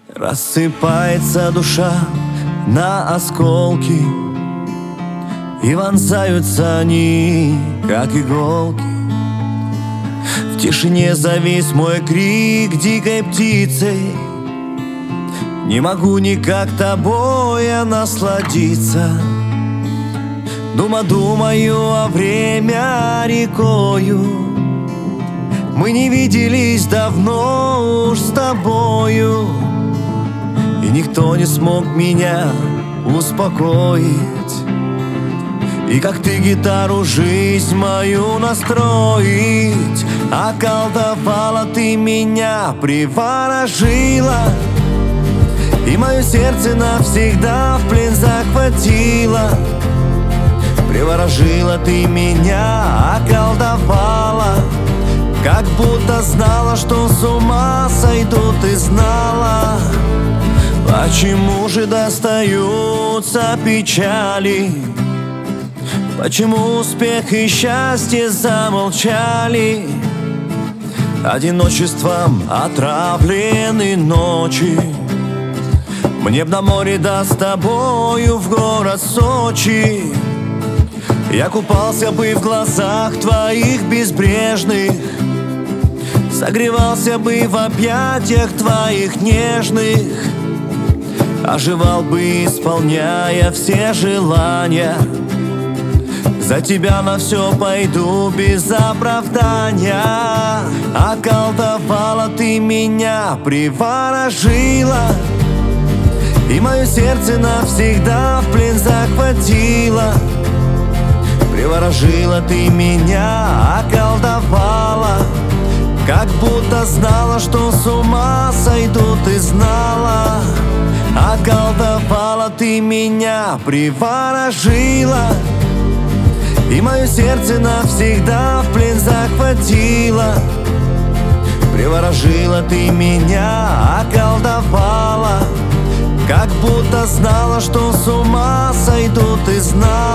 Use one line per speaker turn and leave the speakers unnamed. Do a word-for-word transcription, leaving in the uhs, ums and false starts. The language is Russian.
Рассыпается душа на осколки, и вонзаются они, как иголки. В тишине завис мой крик дикой птицей. Не могу никак тобой я насладиться. Дума думаю, а время рекою. Мы не виделись давно уж с тобою, и никто не смог меня успокоить. И как ты гитару жизнь мою настроить. Околдовала ты меня, приворожила, и мое сердце навсегда в плен захватила. Приворожила ты меня, околдовала, как будто знала, что с ума сойду, ты знала. Почему же достаются печали? Почему успех и счастье замолчали? Одиночеством отравлены ночи. Мне б на море, да с тобою в город Сочи. Я купался бы в глазах твоих безбрежных, согревался бы в объятиях твоих нежных, оживал бы, исполняя все желания. За тебя на все пойду без оправдания. Околдовала ты меня, приворожила, и мое сердце навсегда в плен захватила. Приворожила ты меня, околдовала, как будто знала, что с ума сойду, ты знала. Околдовала ты меня, приворожила, и мое сердце навсегда в плен захватила. Приворожила ты меня, околдовала, как будто знала, что с ума сойду, ты знала.